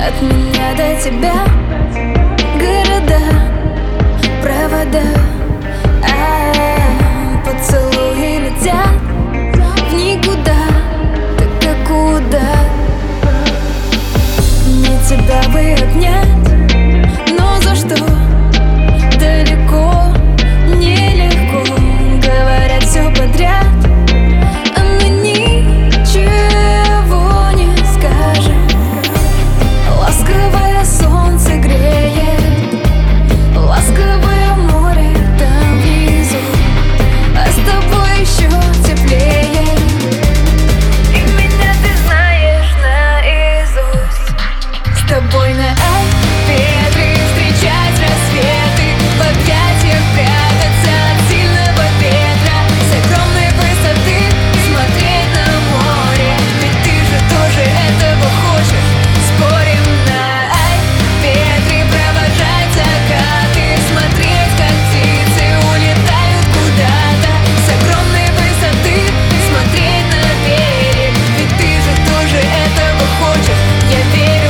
От меня до тебя города, провода, поцелуи летят в никуда, так как удар. Мне тебя бы обнять, но за что? Далеко, нелегко, говорят все подряд, а мы ничего не скажем. Ласковое солнце греет, ласковое море там внизу, а с тобой еще теплее, и меня ты знаешь наизусть. С тобой на ветры встречать рассветы, в объятиях прятаться от сильного ветра, с огромной высоты смотреть на море, ведь ты же тоже этого хочешь. Спорим на ветры, провожать закаты, смотреть, как птицы улетают куда-то, с огромной высоты смотреть на берег, ведь ты же тоже этого хочешь. Я верю.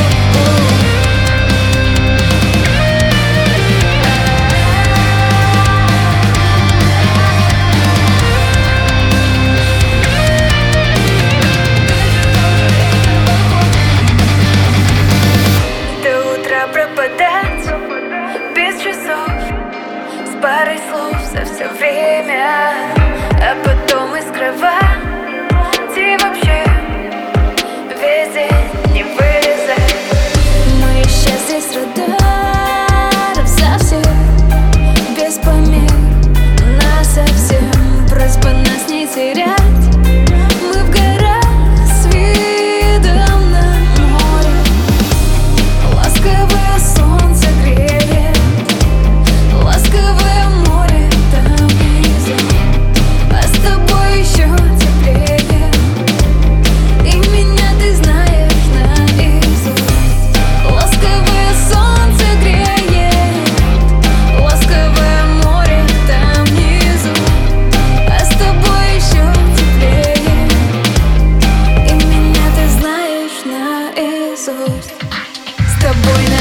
До утра пропадать без часов, с парой слов за все время, а потом из кровати вообще весь день не вылезать. Мы исчезли с радаров совсем, без помех, насовсем. Просьба нас не терять. Мы в горах с видом на море. Ласковое солнце греет, ласковое море там внизу, а с тобой еще теплее, и меня ты знаешь наизусть. Ласковое солнце греет, ласковое море там внизу, а с тобой еще теплее, и меня ты знаешь наизусть. С тобой